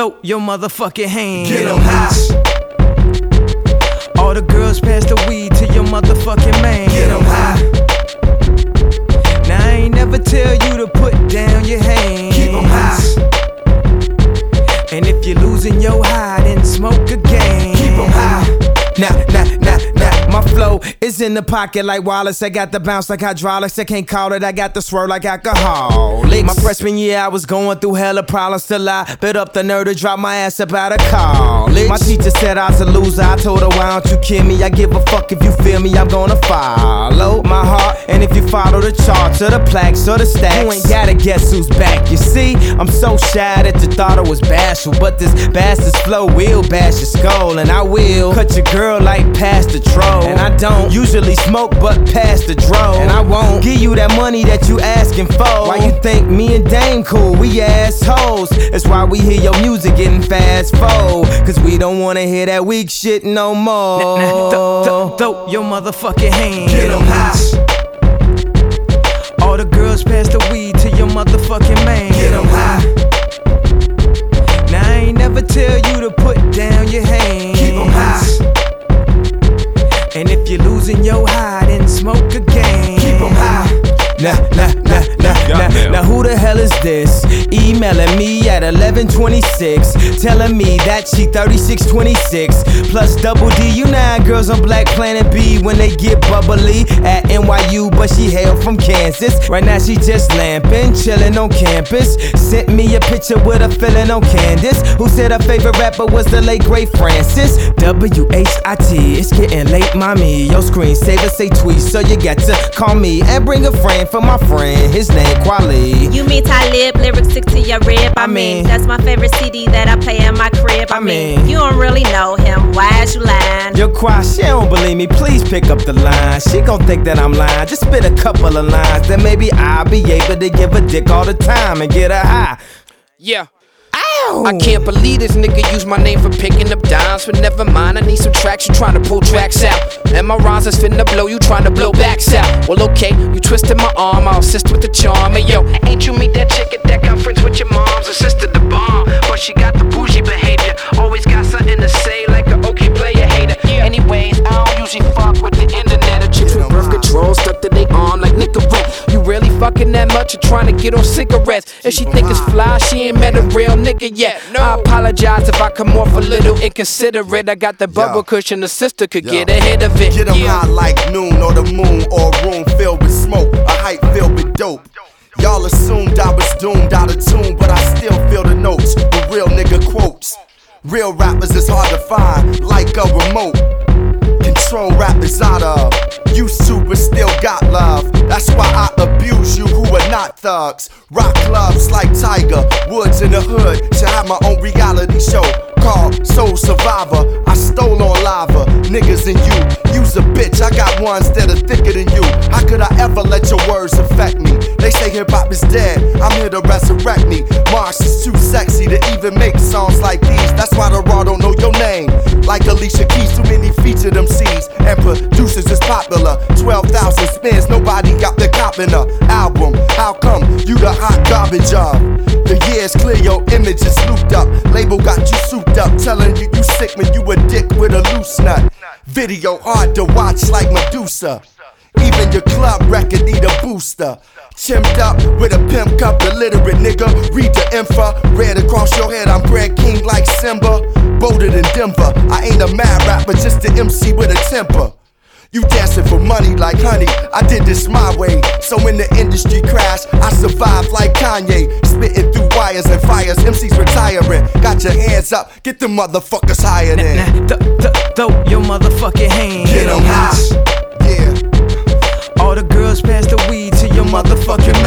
throw your motherfucking hands. Get 'em high. All the girls pass the weed to your motherfucking man. Get 'em high. Now I ain't never tell you to put down your hands. Keep 'em high. And if you're losing your high, then smoke again. Keep 'em high. Nah, my flow is in the pocket like Wallace. I got the bounce like hydraulics. I can't call it, I got the swirl like alcohol. My freshman year, I was going through hella problems. Still I bit up the nerve to drop my ass up out of college. My teacher said I was a loser. I told her, why don't you kill me? I give a fuck if you feel me, I'm gonna follow my heart. And if you follow the charts or the plaques or the stacks, you ain't gotta guess who's back. You see, I'm so shy that you thought I was bashful, but this bastard's flow will bash your skull. And I will cut your girl like past the troll. And I don't usually smoke but pass the dro. And I won't give you that money that you asking for. Why you think me and Dame cool? We assholes. That's why we hear your music getting fast forward, cause we don't wanna hear that weak shit no more. Throw your motherfucking hands. Get 'em high. All the girls pass the weed to your motherfucking man. Get 'em high. Now I ain't never tell you to put down your hands. Keep 'em high. And if you're losing your high, then smoke again. Keep 'em high. Now who the hell is this? Emailing me at 11:26, telling me that she 3626 plus double D. You know girls on Black Planet B when they get bubbly at NYU, but she hail from Kansas. Right now she just lamping, chilling on campus. Sent me a picture with a feeling on Candace, who said her favorite rapper was the late great Francis. WHIT, it's getting late, mommy. Your screensaver say tweet, so you got to call me and bring a friend for my friend. His name Quali. You mean Talib, lyrics stick to your rib. I mean, that's my favorite CD that I play in my crib. I mean, you don't really know him. Why is you lying? Yo, Qua, she don't believe me. Please pick up the line. She gon' think that I'm lying. Just spit a couple of lines, then maybe I'll be able to give a dick all the time and get her high. Yeah. I can't believe this nigga used my name for picking up dimes. But never mind, I need some tracks, you trying to pull tracks out. And my rhymes is finna blow, you trying to blow backs out. Well, okay, you twisted my arm, I'll assist with the charm. Hey yo, ain't you meet that chick at that conference with your mom's her sister the bomb? But she got the bougie behavior, always got something to say like a okay player hater. Anyways, I don't usually fuck with the internet or chicks with birth control stuck to they arm like Nicorette. You really fucking that much or trying to get on cigarettes? If she think it's fly, she ain't met a real nigga yet. I apologize if I come off a little inconsiderate. I got the bubble cushion, the sister could get ahead of it. Get 'em high like noon or the moon, or a room filled with smoke, a hype filled with dope. Y'all assumed I was doomed out of tune, but I still feel the notes with real nigga quotes. Real rappers is hard to find, like a remote. Control rappers out of used to but still got love. That's why I abuse you who are not thugs. Rock clubs like Tiger Woods in the hood. Should have my own reality show called Soul Survivor. I stole on lava, niggas and you. You's a bitch, I got ones that are thicker than you. How could I ever let your words affect me? They say hip hop is dead, I'm here to resurrect me. Mars is too sexy to even make songs like these. That's why the raw don't know your name. Like Alicia Keys, too many featured MCs and producers is popular. 12,000 spins, nobody got the cop in a album. How come you the hot garbage of? The years clear, your image is looped up. Label got you souped up, telling you you sick when you a dick with a loose nut. Video hard to watch like Medusa. Even your club record need a booster. Chimped up with a pimp cup, illiterate nigga. Read the info, red across your head. I'm Brad King like Simba. Bolted in Denver. I ain't a mad rapper, just an MC with a temper. You dancing for money like honey, I did this my way. So when the industry crashed, I survived like Kanye. Spitting through wires and fires, MCs retiring. Got your hands up, get the motherfuckers higher than. Throw your motherfucking hands. Get 'em high, yeah. All the girls pass the weed to your motherfucking